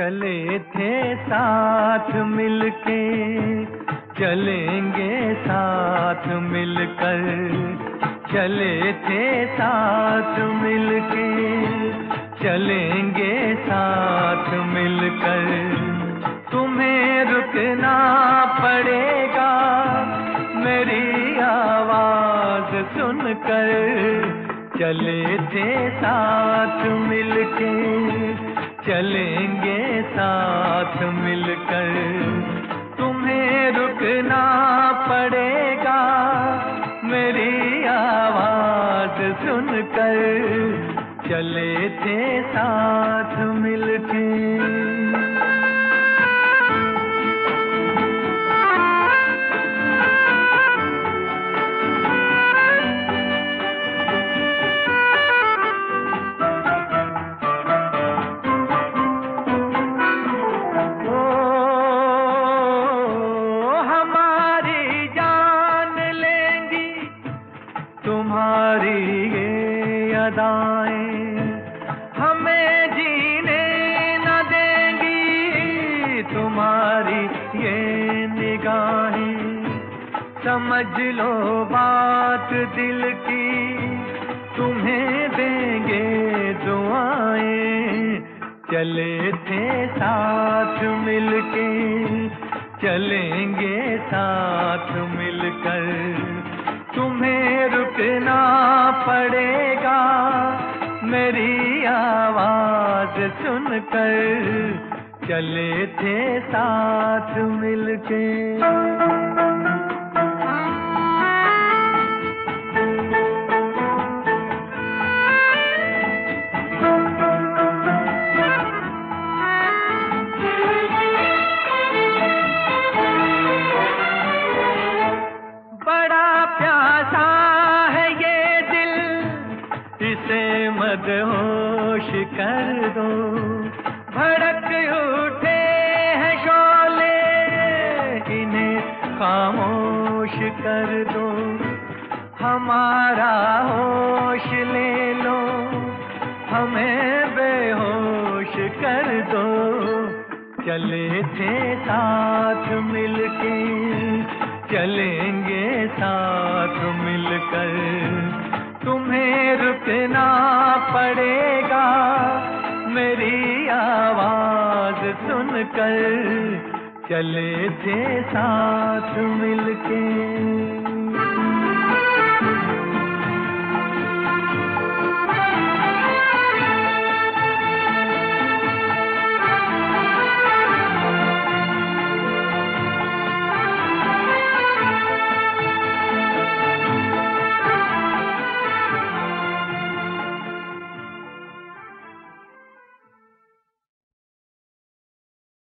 चले थे साथ मिलके, चलेंगे साथ मिलकर। चले थे साथ मिलके, चलेंगे साथ मिलकर। तुम्हें रुकना पड़ेगा मेरी आवाज सुनकर। चले थे साथ मिलके, चलेंगे साथ मिलकर। तुम्हें रुकना पड़ेगा मेरी आवाज सुनकर। चले थे साथ मिलके। तुम्हारी ये अदाएं हमें जीने न देंगी, तुम्हारी ये निगाहें समझ लो बात दिल की, तुम्हें देंगे दुआएं। चले थे साथ मिलके, चलेंगे साथ मिलकर। तुम्हें रुकना पड़ेगा मेरी आवाज सुनकर। चले थे साथ मिलके। इसे मदहोश कर दो, भड़क उठे हैं शोले, इन्हें खामोश कर दो। हमारा होश ले लो, हमें बेहोश कर दो। चले थे साथ मिलके, चलेंगे साथ मिलकर। तुम्हें रुकना पड़ेगा मेरी आवाज सुनकर। चले थे साथ मिलके।